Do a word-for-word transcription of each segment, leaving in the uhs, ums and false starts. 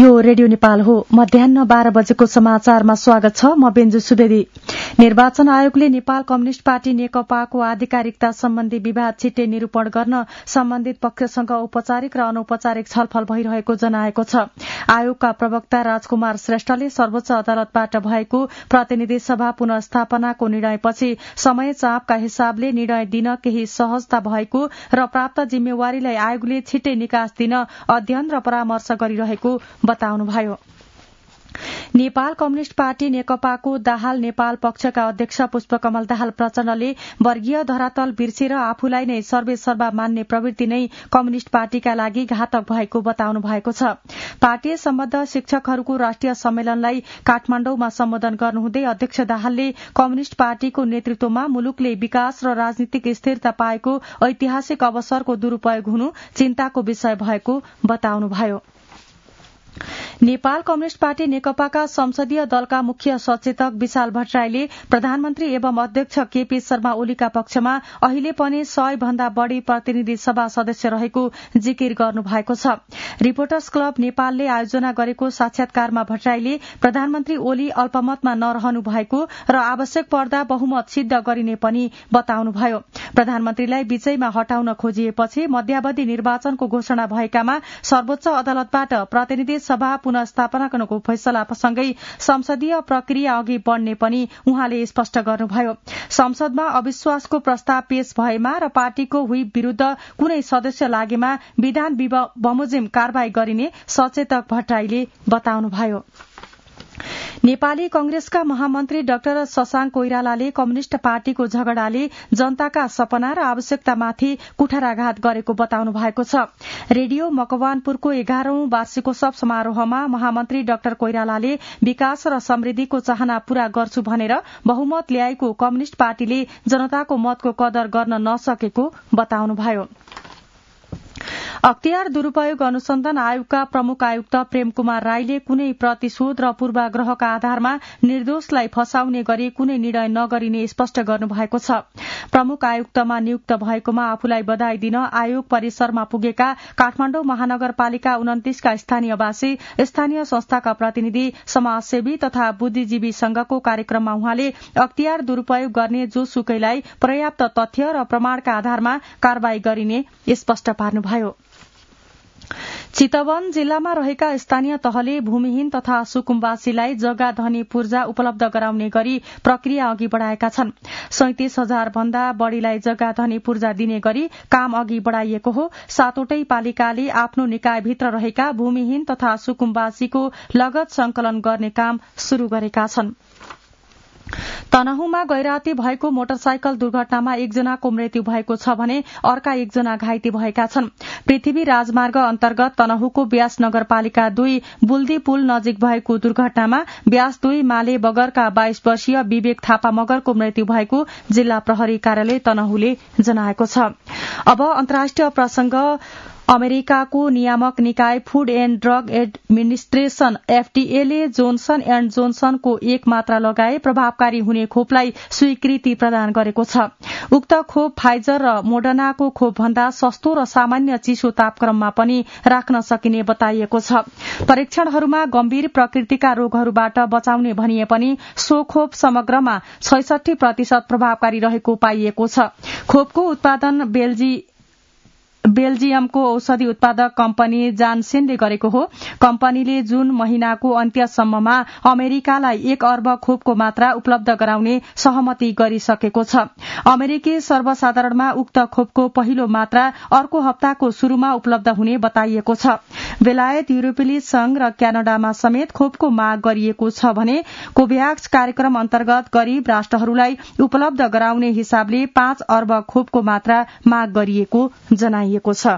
यो रेडियो नेपाल हो। मध्याह्न बाह्र बजेको समाचारमा स्वागत छ। म बेन्जु सुवेदी। निर्वाचन आयोगले नेपाल कम्युनिष्ट पार्टी नेकपाको आधिकारिकता सम्बन्धी विवाद छिट्टै निरूपण गर्न सम्बन्धित पक्षसँग औपचारिक र अनौपचारिक छलफल भइरहेको जनाएको छ। आयोगका प्रवक्ता राजकुमार श्रेष्ठले सर्वोच्च अदालतबाट भएको प्रतिनिधि सभा पुनस्थापनाको निर्णयपछि समय चापका हिसाबले निर्णय दिन केही सहजता भएको र प्राप्त जिम्मेवारीलाई आयोगले छिट्टै निकास दिन अध्ययन र परामर्श गरिरहेको बताउनुभयो। नेपाल कम्युनिष्ट पार्टी नेकपाको दाहाल नेपाल पक्षका अध्यक्ष पुष्पकमल दाहाल प्रचण्डले वर्गीय धरातल बिर्सेर आफूलाई नै सर्वेसर्वा मान्ने प्रवृत्ति नै कम्युनिष्ट पार्टीका लागि घातक भएको बताउनु भएको छ। पार्टी सम्बद्ध शिक्षकहरूको राष्ट्रिय सम्मेलनलाई काठमाण्डौमा सम्बोधन गर्नुहुँदै अध्यक्ष दाहालले कम्युनिष्ट पार्टीको नेतृत्वमा मुलुकले विकास र राजनीतिक स्थिरता पाएको ऐतिहासिक अवसरको दुरूपयोग हुनु चिन्ताको विषय भएको बताउनुभयो। नेपाल कम्युनिष्ट पार्टी नेकपाका संसदीय दलका मुख्य सचेतक विशाल भट्टराईले प्रधानमन्त्री एवं अध्यक्ष केपी शर्मा ओलीका पक्षमा अहिले पनि सय भन्दा बढ़ी प्रतिनिधि सभा सदस्य रहेको जिकिर गर्नुभएको छ। रिपोर्टर्स क्लब नेपालले आयोजना गरेको साक्षात्कारमा भट्टराईले प्रधानमन्त्री ओली अल्पमतमा नरहनु भएको र आवश्यक पर्दा बहुमत सिद्ध गरिने पनि बताउनुभयो। प्रधानमन्त्रीलाई विजयमा हटाउन खोजिएपछि मध्यावधि निर्वाचनको घोषणा भएकामा सर्वोच्च अदालतबाट प्रतिनिधि सभा पुनस्थापनाको फैसलासँगै संसदीय प्रक्रिया अघि बढ़ने पनि उहाँले स्पष्ट गर्नुभयो। संसदमा अविश्वासको प्रस्ताव पेश भएमा र पार्टीको व्हिप विरूद्ध कुनै सदस्य लागेमा विधान बमोजिम कारवाही गरिने सचेतक भट्टराईले बताउनुभयो। नेपाली कंग्रेसका महामन्त्री डाक्टर शशांक कोइरालाले कम्युनिष्ट पार्टीको झगडाले जनताका सपना र आवश्यकतामाथि कुठाराघात गरेको बताउनु भएको छ। रेडियो मकवानपुरको एघारौं वार्षिकोत्सव समारोहमा महामन्त्री डाक्टर कोइरालाले विकास र समृद्धिको चाहना पूरा गर्छु भनेर बहुमत ल्याएको कम्युनिष्ट पार्टीले जनताको मतको कदर गर्न नसकेको बताउनुभयो। अख्तियार दुरूपयोग अनुसन्धान आयोगका प्रमुख आयुक्त प्रेम कुमार राईले कुनै प्रतिशोध र पूर्वाग्रहका आधारमा निर्दोषलाई फसाउने गरी कुनै निर्णय नगरिने स्पष्ट गर्नुभएको छ। प्रमुख आयुक्तमा नियुक्त भएकोमा आफूलाई बधाई दिन आयोग परिसरमा पुगेका काठमाण्डौ महानगरपालिका उन्तिसका स्थानीयवासी, स्थानीय संस्थाका प्रतिनिधि, समाजसेवी तथा बुद्धिजीवी संघको कार्यक्रममा उहाँले अख्तियार दुरूपयोग गर्ने जोसुकैलाई पर्याप्त तथ्य र प्रमाणका आधारमा कार्यवाही गरिने स्पष्ट पार्नुभयो। चितवन जिल्लामा रहेका स्थानीय तहले भूमिहीन तथा सुकुम्बासीलाई जग्गा धनी पूर्जा उपलब्ध गराउने गरी प्रक्रिया अघि बढ़ाएका छन्। सैंतिस हजार भन्दा बढ़ीलाई जग्गा धनी पूर्जा दिने गरी काम अघि बढ़ाइएको हो। सातवटै पालिकाले आफ्नो निकायभित्र रहेका भूमिहीन तथा सुकुम्बासीको लगत संकलन गर्ने काम शुरू गरेका छन्। तनहुमा गैराती भएको मोटरसाइकल दुर्घटनामा एकजनाको मृत्यु भएको छ भने अर्का एकजना घाइते भएका छन्। पृथ्वी राजमार्ग अन्तर्गत तनहुको ब्यास नगरपालिका दुई बुल्दी पुल नजिक भएको दुर्घटनामा ब्यास दुई माले बगरका बाइस वर्षीय विवेक थापा मगरको मृत्यु भएको जिल्ला प्रहरी कार्यालय तनहुले जनाएको छ। अब अन्तर्राष्ट्रिय प्रसंग। अमेरिकाको नियामक निकाय Food and Drug Administration FDA ले जोन्सन एण्ड जोन्सनको एक मात्रा लगाए प्रभावकारी हुने खोपलाई स्वीकृति प्रदान गरेको छ। उक्त खोप फाइजर र मोडर्नाको खोप भन्दा सस्तो र सामान्य चिसो तापक्रममा पनि राख्न सकिने बताइएको छ। परीक्षणहरूमा गम्भीर प्रकृतिका रोगहरूबाट बचाउने भनिए पनि सो खोप समग्रमा छैसठी प्रतिशत प्रभावकारी रहेको पाइएको छ। खोपको उत्पादन बेल्जी बेल्जियमको औषधि उत्पादक कम्पनी जानसेनले गरेको हो। कम्पनीले जून महिनाको अन्त्यसम्ममा अमेरिकालाई एक अर्ब खोपको मात्रा उपलब्ध गराउने सहमति गरिसकेको छ। अमेरिकी सर्वसाधारणमा उक्त खोपको पहिलो मात्रा अर्को हप्ताको शुरूमा उपलब्ध हुने बताइएको छ। बेलायत, युरोपेली संघ र क्यानाडामा समेत खोपको माग गरिएको छ भने कोभ्याक्स कार्यक्रम अन्तर्गत गरीब राष्ट्रहरूलाई उपलब्ध गराउने हिसाबले पाँच अर्ब खोपको मात्रा माग गरिएको जनाइएको छ।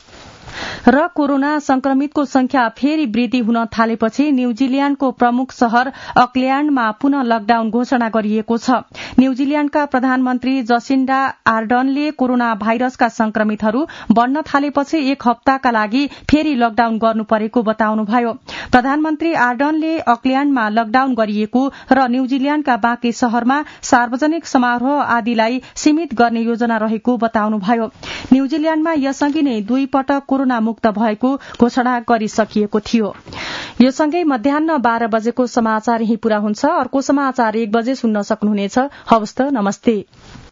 र कोरोना संक्रमितको संख्या फेरि वृद्धि हुन थालेपछि न्यूजील्याण्डको प्रमुख शहर अकल्याण्डमा पुनः लकडाउन घोषणा गरिएको छ। न्यूजील्याण्डका प्रधानमन्त्री जसिन्डा आर्डनले कोरोना भाइरसका संक्रमितहरू बढ़न थालेपछि एक हप्ताका लागि फेरि लकडाउन गर्नु परेको बताउनुभयो। प्रधानमन्त्री आर्डनले अकल्याण्डमा लकडाउन गरिएको र न्यूजील्याण्डका बाँकी शहरमा सार्वजनिक समारोह आदिलाई सीमित गर्ने योजना रहेको बताउनुभयो। न्यूजील्याण्डमा यसअघि नै दुई पटक कोरोना मुक्त भएको घोषणा गरिसकिएको थियो। यो सँगै मध्याह्न बाह्र बजेको समाचार यही पूरा हुन्छ। अर्को समाचार एक बजे सुन्न सक्नुहुनेछ। हवस् त, नमस्ते।